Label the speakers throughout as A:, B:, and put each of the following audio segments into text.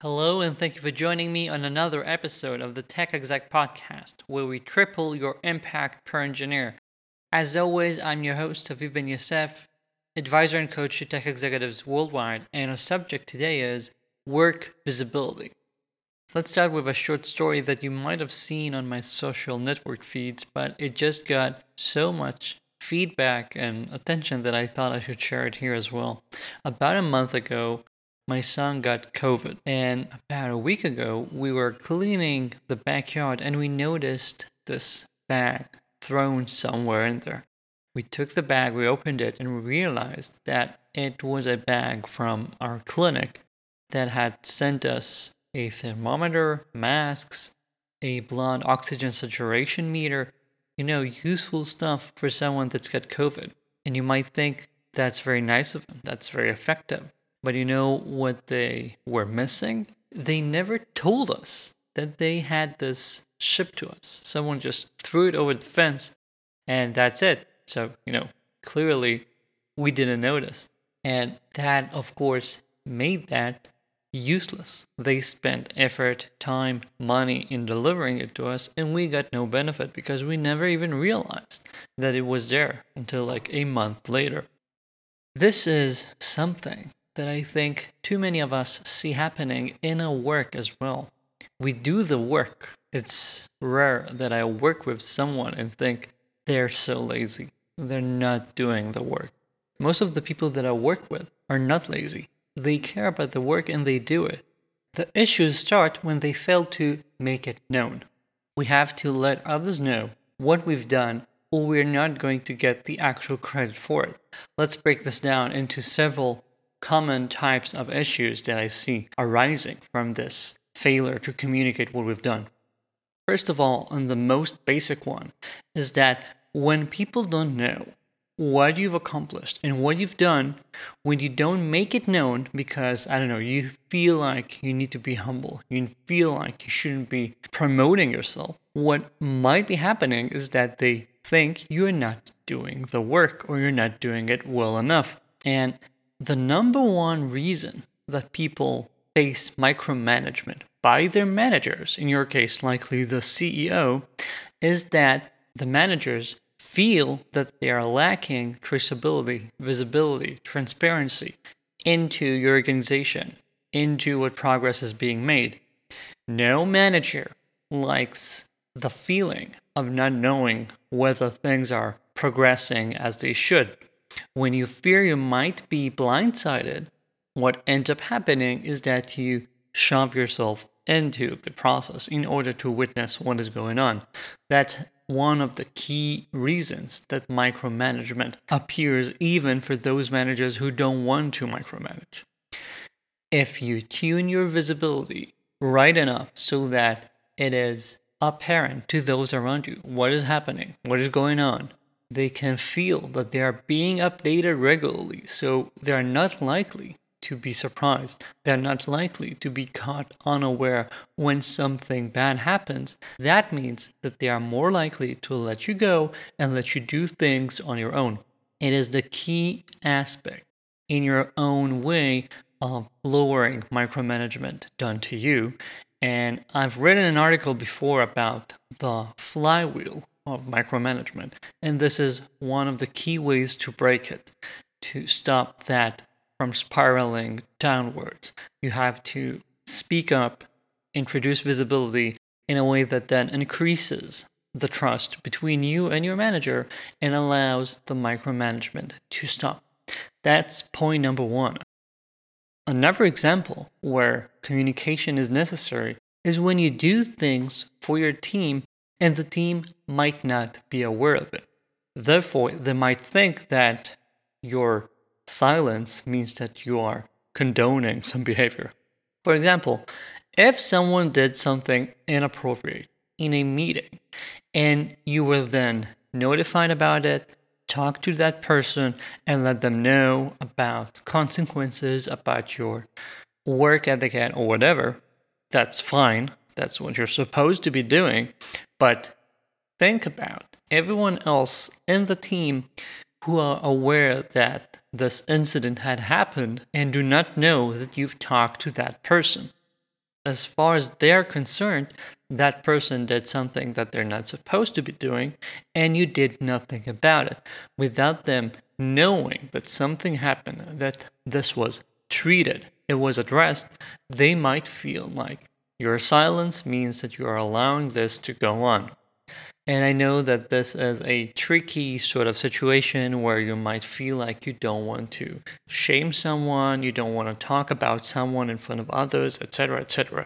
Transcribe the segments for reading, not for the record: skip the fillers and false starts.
A: Hello, and thank you for joining me on another episode of the Tech Exec Podcast, where we triple your impact per engineer. As always, I'm your host, Aviv Ben Yosef, advisor and coach to tech executives worldwide, and our subject today is work visibility. Let's start with a short story that you might have seen on my social network feeds, but it just got so much feedback and attention that I thought I should share it here as well. About a month ago, my son got COVID, and about a week ago, we were cleaning the backyard and we noticed this bag thrown somewhere in there. We took the bag, we opened it, and we realized that it was a bag from our clinic that had sent us a thermometer, masks, a blood oxygen saturation meter, useful stuff for someone that's got COVID. And you might think that's very nice of them, that's very effective. But you know what they were missing? They never told us that they had this shipped to us. Someone just threw it over the fence and that's it. So, clearly we didn't notice. And that, of course, made that useless. They spent effort, time, money in delivering it to us, and we got no benefit because we never even realized that it was there until like a month later. This is something that I think too many of us see happening in our work as well. We do the work. It's rare that I work with someone and think they're so lazy. They're not doing the work. Most of the people that I work with are not lazy. They care about the work and they do it. The issues start when they fail to make it known. We have to let others know what we've done, or we're not going to get the actual credit for it. Let's break this down into several common types of issues that I see arising from this failure to communicate what we've done. First of all, and the most basic one, is that when people don't know what you've accomplished and what you've done, when you don't make it known because, you feel like you need to be humble, you feel like you shouldn't be promoting yourself, what might be happening is that they think you're not doing the work or you're not doing it well enough. And the number one reason that people face micromanagement by their managers, in your case, likely the CEO, is that the managers feel that they are lacking traceability, visibility, transparency into your organization, into what progress is being made. No manager likes the feeling of not knowing whether things are progressing as they should. When you fear you might be blindsided, what ends up happening is that you shove yourself into the process in order to witness what is going on. That's one of the key reasons that micromanagement appears even for those managers who don't want to micromanage. If you tune your visibility right enough so that it is apparent to those around you what is happening, what is going on, they can feel that they are being updated regularly, so they are not likely to be surprised. They're not likely to be caught unaware when something bad happens. That means that they are more likely to let you go and let you do things on your own. It is the key aspect in your own way of lowering micromanagement done to you. And I've written an article before about the flywheel of micromanagement. And this is one of the key ways to break it, to stop that from spiraling downwards. You have to speak up, introduce visibility in a way that then increases the trust between you and your manager and allows the micromanagement to stop. That's point number one. Another example where communication is necessary is when you do things for your team and the team might not be aware of it. Therefore, they might think that your silence means that you are condoning some behavior. For example, if someone did something inappropriate in a meeting and you were then notified about it, talk to that person and let them know about consequences, about your work ethic or whatever, that's fine. That's what you're supposed to be doing. But think about everyone else in the team who are aware that this incident had happened and do not know that you've talked to that person. As far as they're concerned, that person did something that they're not supposed to be doing, and you did nothing about it. Without them knowing that something happened, that this was treated, it was addressed, they might feel like your silence means that you are allowing this to go on. And I know that this is a tricky sort of situation where you might feel like you don't want to shame someone, you don't want to talk about someone in front of others, etc., etc.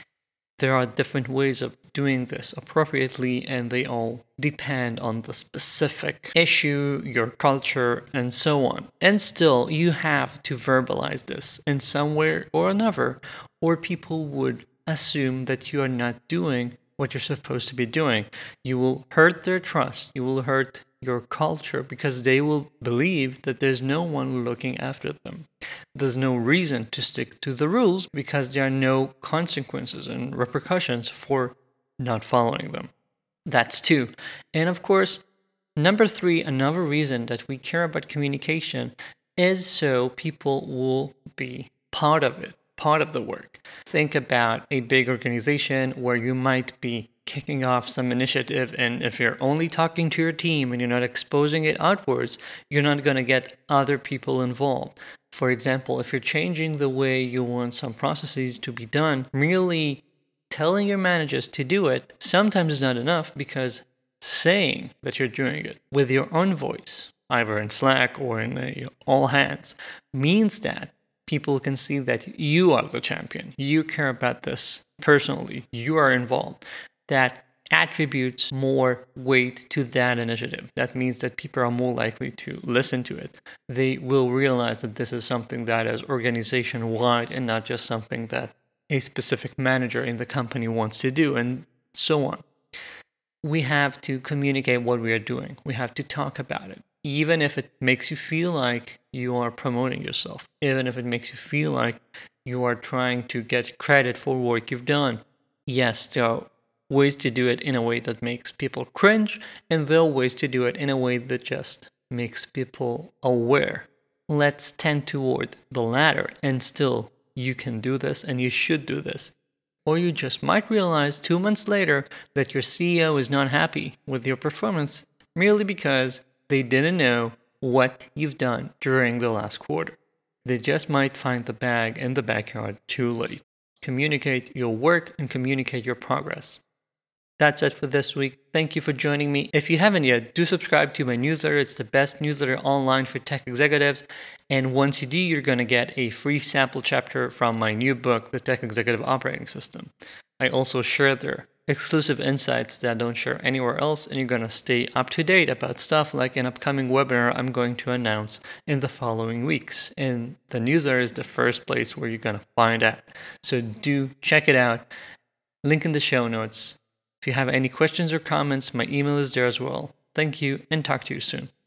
A: There are different ways of doing this appropriately, and they all depend on the specific issue, your culture, and so on. And still, you have to verbalize this in some way or another, or people would assume that you are not doing what you're supposed to be doing. You will hurt their trust, you will hurt your culture, because they will believe that there's no one looking after them. There's no reason to stick to the rules because there are no consequences and repercussions for not following them. That's two. And of course, number three, another reason that we care about communication is so people will be part of it, part of the work. Think about a big organization where you might be kicking off some initiative, and if you're only talking to your team and you're not exposing it outwards, you're not going to get other people involved. For example, if you're changing the way you want some processes to be done, merely telling your managers to do it sometimes is not enough, because saying that you're doing it with your own voice, either in Slack or in all hands, means that people can see that you are the champion. You care about this personally. You are involved. That attributes more weight to that initiative. That means that people are more likely to listen to it. They will realize that this is something that is organization-wide and not just something that a specific manager in the company wants to do, and so on. We have to communicate what we are doing. We have to talk about it. Even if it makes you feel like you are promoting yourself, even if it makes you feel like you are trying to get credit for work you've done. Yes, there are ways to do it in a way that makes people cringe, and there are ways to do it in a way that just makes people aware. Let's tend toward the latter, and still, you can do this and you should do this. Or you just might realize 2 months later that your CEO is not happy with your performance merely because they didn't know what you've done during the last quarter. They just might find the bag in the backyard too late. Communicate your work and communicate your progress. That's it for this week. Thank you for joining me. If you haven't yet, do subscribe to my newsletter. It's the best newsletter online for tech executives. And once you do, you're going to get a free sample chapter from my new book, The Tech Executive Operating System. I also share there exclusive insights that I don't share anywhere else, and you're going to stay up to date about stuff like an upcoming webinar I'm going to announce in the following weeks. And the newsletter is the first place where you're going to find out. So do check it out. Link in the show notes. If you have any questions or comments, my email is there as well. Thank you, and talk to you soon.